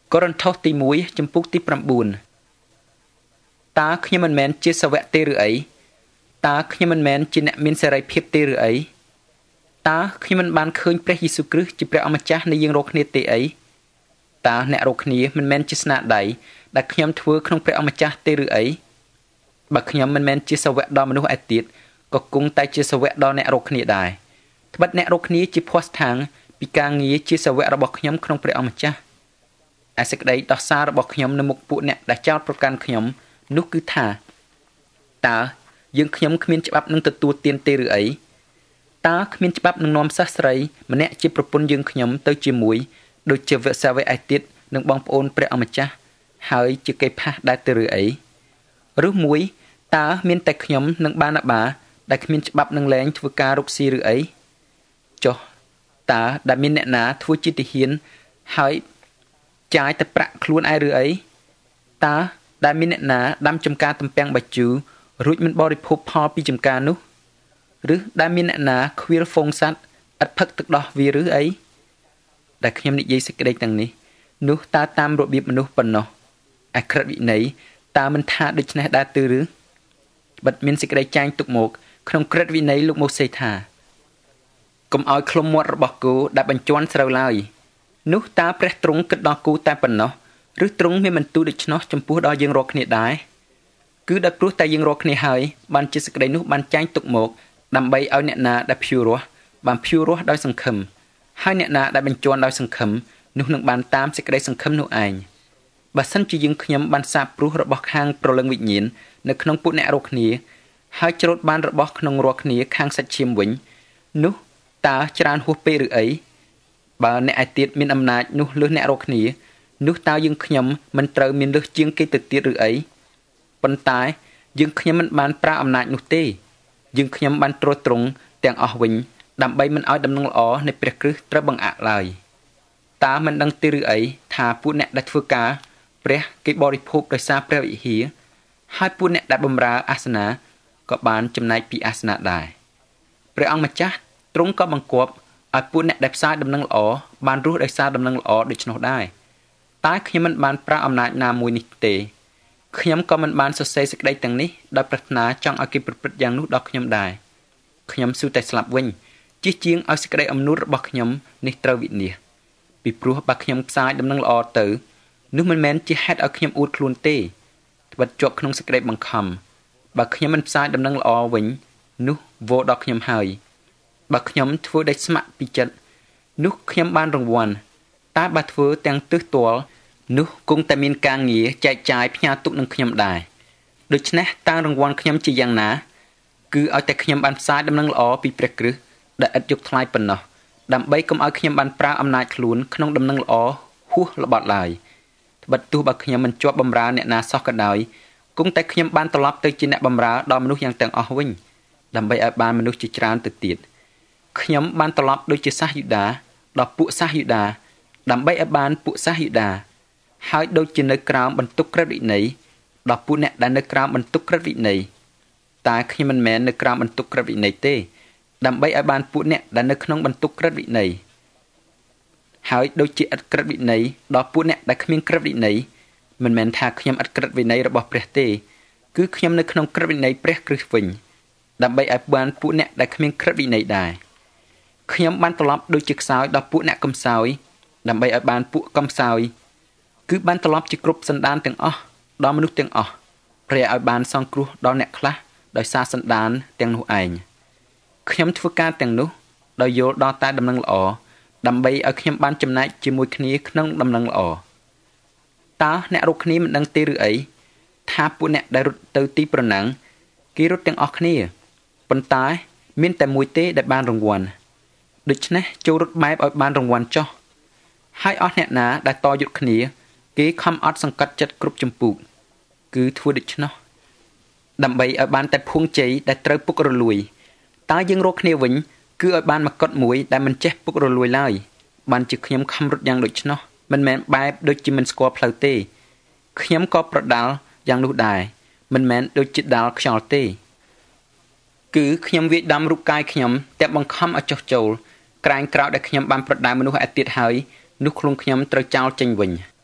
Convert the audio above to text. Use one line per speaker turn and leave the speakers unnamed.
កូរិនថូសទី1ចំពុកទី9តើខ្ញុំមិនមែនជាសាវកទេឬអីតើខ្ញុំមិនមែនជាអ្នកមានសេរីភាពទេឬអីតើខ្ញុំមិនបានឃើញព្រះយេស៊ូវគ្រីស្ទជាព្រះអម្ចាស់នៃយើងរាល់គ្នាទេអីតើអ្នករាល់គ្នាមិនមែនជាស្នាដៃដែលខ្ញុំធ្វើក្នុងព្រះអម្ចាស់ទេឬអីបើខ្ញុំមិនមែនជាសាវកដល់មនុស្សឯទៀតក៏គង់តែជាសាវកដល់អ្នករាល់គ្នាដែរត្បិតអ្នករាល់គ្នាជាភ័ស្តុតាងពីការងារជាសាវករបស់ខ្ញុំក្នុងព្រះអម្ចាស់ឯសេចក្តីដោះសាររបស់ខ្ញុំនៅមុខពួកអ្នកដែលចោទប្រកាន់ខ្ញុំនោះគឺថាតើយើងខ្ញុំគ្មានច្បាប់នឹងទទួលទានទេឬអីតើគ្មានច្បាប់នឹងនាំសិស្សស្រីម្នាក់ជាប្រពន្ធយើងខ្ញុំទៅជាមួយដូចជាវសាវកឯទៀតនឹងបងប្អូនព្រះអម្ចាស់ហើយជាកេផាសដែរទៅឬអីឬមួយតើមានតែខ្ញុំនិងបាណាបាដែលគ្មានច្បាប់នឹងលែងធ្វើការរកស៊ីឬអីចុះតើដែលមានអ្នកណាធ្វើជាទាហានហើយចាយតែប្រាក់ខ្លួនឯងឬអីតើដែលមានអ្នកណាដាំចំការទំពាំងបាជូរួចមិនបរិភោគផលពីចំការនោះឬដែលមានអ្នកណាខ្វៀលហ្វូងសัตว์ឥតផឹកទឹកដោះវាឬអីដែលខ្ញុំនិយាយសេចក្តីទាំងនេះនោះតើតាមរបៀបមនុស្សប៉ុណ្ណោះឯក្រឹតវិន័យតើមិនថាដូច្នេះដែរទេឬបិទមានសេចក្តីចែងទុកមកក្នុងក្រឹតវិន័យលោកម៉ូសេថាកុំឲ្យឃ្លុំមាត់របស់គោដែលបញ្ជាន់ស្រូវឡើយនោះតើព្រះទ្រង់គិតដល់គោតែប៉ុណ្ណោះឬទ្រង់មានបន្ទូលដូច្នោះចំពោះដល់យើងរាល់គ្នាដែរគឺដោយព្រោះតែយើងរាល់គ្នាហើយបានជាសេចក្តីនោះបានចែងទុកមកដើម្បីឲ្យអ្នកណាដែលភឿរស់បានភឿរស់ដោយសង្ឃឹមហើយអ្នកណាដែលបញ្ជាន់ដោយសង្ឃឹមនោះនឹងបានតាមសេចក្តីសង្ឃឹមនោះឯងបើសិនជាយើងខ្ញុំបានសាបព្រោះរបស់ខាងប្រលឹងវិញ្ញាណនៅក្នុងពួកអ្នករាល់គ្នាហើយច្រូតបានរបស់ក្នុងរាល់គ្នាខាងសាច់ឈាមវិញនោះតើច្រើនហួសពេកឬអីបើអ្នកឯទៀតមានអំណាចនោះលើសអ្នករាល់គ្នានោះតើយើងខ្ញុំមិនត្រូវមានលើសជាងគេទៅទៀតឬអីប៉ុន្តែយើងខ្ញុំមិនបានប្រើអំណាចនោះទេយើងខ្ញុំបានត្រួតត្រងទាំងអស់វិញដើម្បីមិនឲ្យដំណឹងល្អនៃព្រះគ្រីស្ទត្រូវបង្អាក់ឡើយតើមិនដឹងទេឬអីថាពួកអ្នកដែលធ្វើការព្រះគេបរិភោគដោយសារព្រះវិហារហើយពួកអ្នកដែលបម្រើអាសនៈក៏បានចំណែកពីអាសនៈដែរព្រះអង្គម្ចាស់ទ្រង់ក៏បង្គាប់ឲ្យពួកអ្នកដែលផ្សាយដំណឹងល្អបានរស់ដោយសារដំណឹងល្អដូច្នោះដែរតែខ្ញុំមិនបានប្រើអំណាចណាមួយនេះទេខ្ញុំក៏មិនបានសរសេរសេចក្តីទាំងនេះដោយប្រាថ្នាចង់ឲ្យគេប្រព្រឹត្តយ៉ាងនោះដល់ខ្ញុំដែរខ្ញុំស៊ូតែស្លាប់វិញជិះជាងឲ្យសេចក្តីអំណួតរបស់ខ្ញុំនេះត្រូវវិនាសពីព្រោះបើខ្ញុំផ្សាយដំណឹងល្អទៅនោះមិនមែនជាហេតុឲ្យខ្ញុំអួតខ្លួនទេត្បិតជាប់ក្នុងសេចក្តីបង្ខំបើខ្ញុំមិនផ្សាយដំណឹងល្អវិញនោះវោដល់ខ្ញុំហើយបើខ្ញុំធ្វើដោយស្ម័គ្រពីចិត្តនោះខ្ញុំបានរង្វាន់តែបើធ្វើទាំងទើសទាល់នោះគង់តែមានការងារចែកចាយផ្ញើទុកនឹងខ្ញុំដែរដូច្នេះតើរង្វាន់ខ្ញុំជាយ៉ាងណាគឺឲ្យតែខ្ញុំបានផ្សាយដំណឹងល្អពីព្រះគ្រីស្ទដែលឥតយកថ្លៃប៉ុណ្ណោះដើម្បីកុំឲ្យខ្ញុំបានប្រើអំណាចខ្លួនក្នុងដំណឹងល្អហួសល្បត់ឡើយត្បិតទោះបើខ្ញុំមិនជាប់បម្រើអ្នកណាសោះក៏ដោយគង់តែខ្ញុំបានត្រឡប់ទៅជាអ្នកបម្រើដល់មនុស្សយ៉ាងទាំងអស់វិញដើម្បីឲ្យបានមនុស្សជាច្រើនទៅទៀតខ្ញុំបានត្រឡប់ដូចជាសាសយូដាដល់ពួកសាសយូដាដើម្បីឲ្យបានពួកសាសយូដាហើយដូចជានៅក្រោមបន្ទុកក្រឹតវិន័យដល់ពួកអ្នកដែលនៅក្រោមបន្ទុកក្រឹតវិន័យតែខ្ញុំមិនមែននៅក្រោមបន្ទុកក្រឹតវិន័យទេដើម្បីឲ្យបានពួកអ្នកដែលនៅក្នុងបន្ទុកក្រឹតវិន័យហើយដូចជាឥតក្រឹតវិន័យដល់ពួកអ្នកដែលគ្មានក្រឹតវិន័យមិនមែនថាខ្ញុំឥតក្រឹតវិន័យរបស់ព្រះទេគឺខ្ញុំនៅក្នុងក្រឹតវិន័យព្រះគ្រីស្ទវិញដើម្បីឲ្យបានពួកអ្នកដែលគ្មានក្រឹតវិន័យដែរខ្ញុំបានត្រឡប់ដូចជាខ្សោយដល់ពួកអ្នកកំសោយដើម្បីឲ្យបានពួកកំសោយគឺបានត្រឡប់ជាគ្រប់សន្តានទាំងអស់ដល់មនុស្សទាំងអស់ព្រះឲ្យបានសង្គ្រោះដល់អ្នកខ្លះដោយសារសន្តានទាំងនោះឯងខ្ញុំធ្វើការទាំងនោះដោយយល់ដល់តែដំណឹងល្អដើម្បីឲ្យខ្ញុំបានចំណែកជាមួយគ្នាក្នុងដំណឹងល្អតើអ្នករកគ្នាមិនដឹងទេឬអីថាពួកអ្នកដែលរត់ទៅទីប្រណាំងគេរត់ទាំងអស់គ្នាប៉ុន្តែមានតែមួយទេដែលបានរង្វាន់ដូច្នេះចូលរត់បែបឲ្យបានរង្វាន់ចុះហើយអស់អ្នកណាដែលតយុទ្ធគ្នាគេខំអត់សង្កត់ចិត្តគ្រប់ចម្ពោះគឺធ្វើដូច្នោះដើម្បីឲ្យបានតែភួងជ័យដែលត្រូវពុករលួយតើយើងរកគ្នាវិញគឺឲ្យបានមកកត់មួយដែលមិនចេះពុករលួយឡើយបានជាខ្ញុំខំរត់យ៉ាងដូច្នោះមិនមែនបែបដូចជាមិនស្គាល់ផ្លូវទេខ្ញុំក៏ប្រដាល់យ៉ាងនោះដែរមិនមែនដូចជាដាល់ខ្យល់ទេគឺខ្ញុំវាយដំរូបកាយខ្ញុំតែបង្ខំឲ្យចុះចូលក្រែងក្រោយដែលខ្ញុំបានប្រដាល់មនុស្សឯទៀតហើយនោះខ្លួនខ្ញុំត្រូវចោលចេញវិញ